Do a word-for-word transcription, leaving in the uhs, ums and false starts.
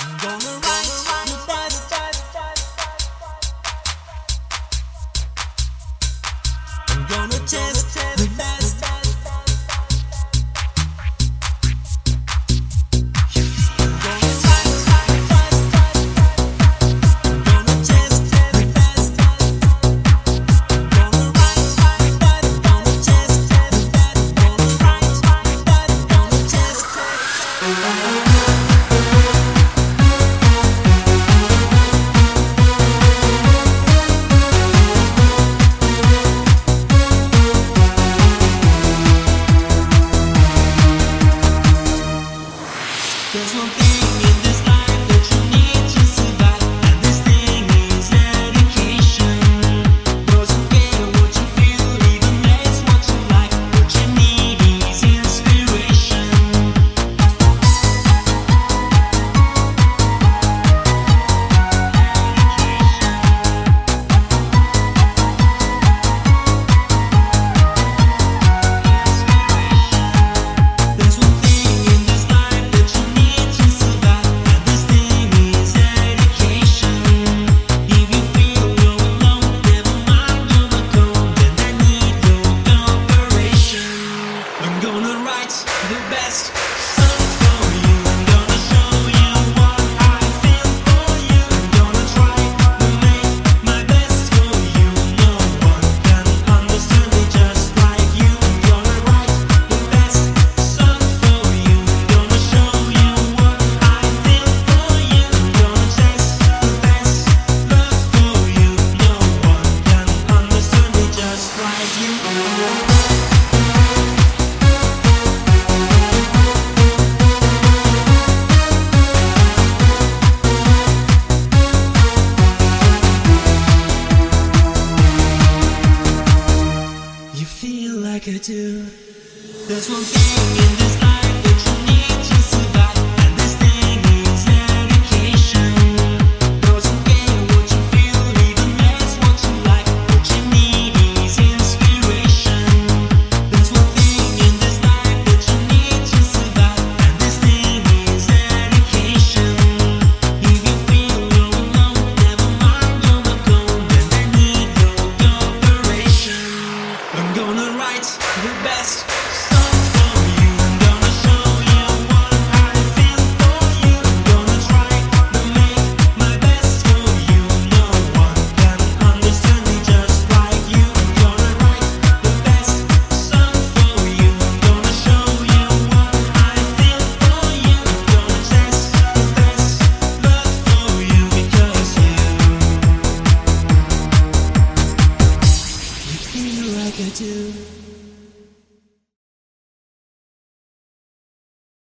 I'm gonna write the best. I'm gonna test the best. I'm gonna write the best. I'm gonna test the best. I'm gonna write the best. Gonna test the best. Gonna write the best. Gonna test the best. There's one thing in this life that you need to survive, and this thing is dedication. Doesn't care what you feel, even less what you like. What you need is inspiration. There's one thing in this life that you need to survive, and this thing is dedication. If you feel you're alone, never mind you're not alone, then I need your cooperation. I'm gonna write the best song for you. I'm gonna show you what I feel for you. I'm gonna try to make my best for you. No one can understand me just like you. I'm gonna write the best song for you. I'm gonna show you what I feel for you. I'm gonna test the best love for you. No one can understand me just like you. You feel like I do. There's one thing in this life that you need to survive, and this thing is dedication. Doesn't care what you feel, even less what you like. What you need is inspiration. There's one thing in this life that you need to survive, and this thing is dedication. If you feel you're alone, never mind you're not alone, then I need your cooperation. I'm gonna write the best song for you. I'm gonna show you what I feel for you. I'm gonna try to make my best for you. No one can understand me just like you. I'm gonna write the best song for you. I'm gonna show you what I feel for you. I'm gonna test the best love for you, because you you feel like I do.